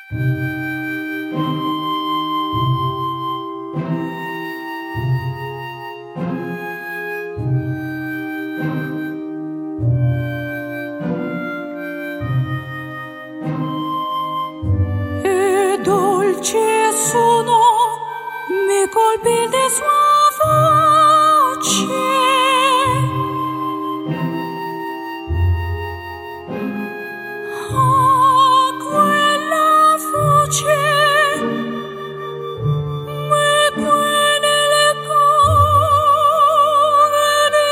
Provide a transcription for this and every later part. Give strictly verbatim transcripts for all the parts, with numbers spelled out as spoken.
E dolce sono mi colpi di sua voce, ah, quella voce mi tiene le corde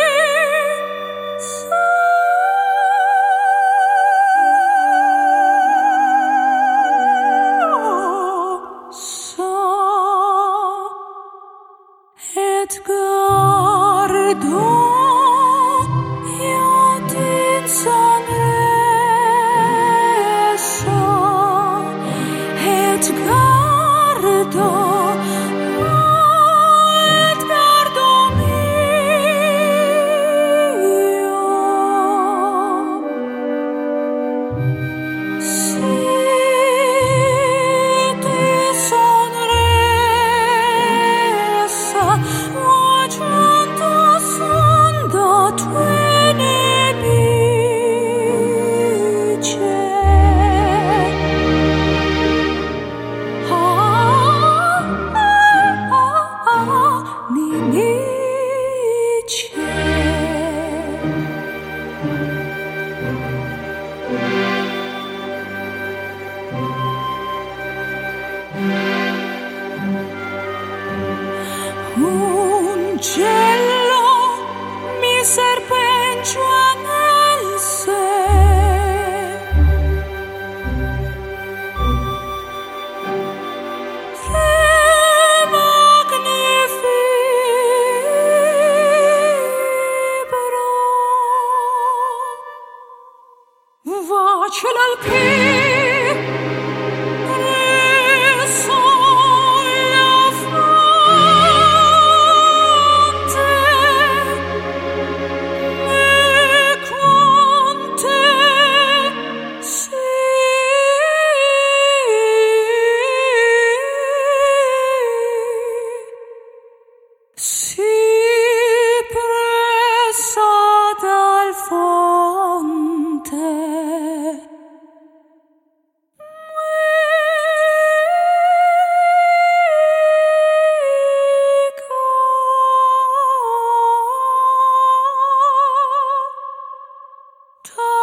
sa, et guardo io ti sonresa, et guardo, et guardo mio, si ti sonresa, o giunto son da tue nemici. Ah, ah, ah, ah, nemici. Un cielo mi serpengia nel sé, che magnifico, vacila al piede, presso la fronte, e con te si si pressa dal fonte. Musica